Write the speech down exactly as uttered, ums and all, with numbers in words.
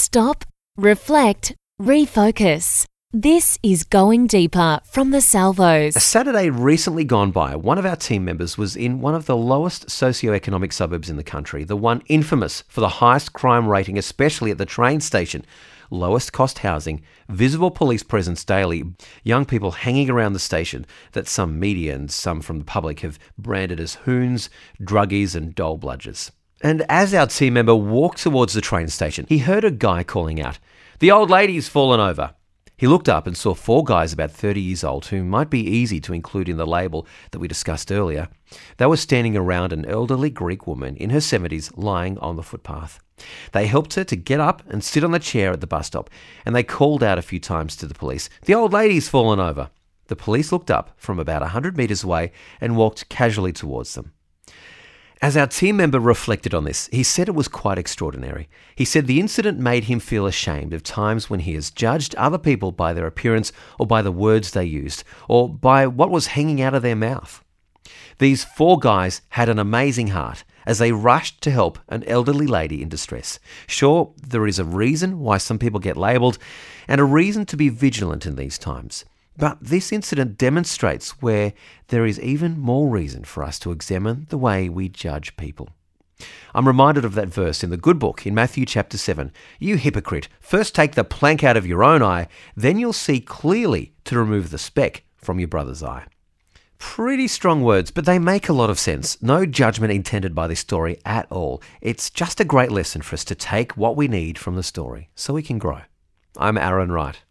Stop, reflect, refocus. This is Going Deeper from the Salvos. A Saturday recently gone by, one of our team members was in one of the lowest socioeconomic suburbs in the country, the one infamous for the highest crime rating, especially at the train station. Lowest cost housing, visible police presence daily, young people hanging around the station that some media and some from the public have branded as hoons, druggies and dole bludgers. And as our team member walked towards the train station, he heard a guy calling out, "The old lady's fallen over." He looked up and saw four guys about thirty years old who might be easy to include in the label that we discussed earlier. They were standing around an elderly Greek woman in her seventies lying on the footpath. They helped her to get up and sit on the chair at the bus stop, and they called out a few times to the police, "The old lady's fallen over." The police looked up from about one hundred metres away and walked casually towards them. As our team member reflected on this, he said it was quite extraordinary. He said the incident made him feel ashamed of times when he has judged other people by their appearance or by the words they used or by what was hanging out of their mouth. These four guys had an amazing heart as they rushed to help an elderly lady in distress. Sure, there is a reason why some people get labelled and a reason to be vigilant in these times. But this incident demonstrates where there is even more reason for us to examine the way we judge people. I'm reminded of that verse in the good book in Matthew chapter seven. "You hypocrite, first take the plank out of your own eye, then you'll see clearly to remove the speck from your brother's eye." Pretty strong words, but they make a lot of sense. No judgment intended by this story at all. It's just a great lesson for us to take what we need from the story so we can grow. I'm Aaron Wright.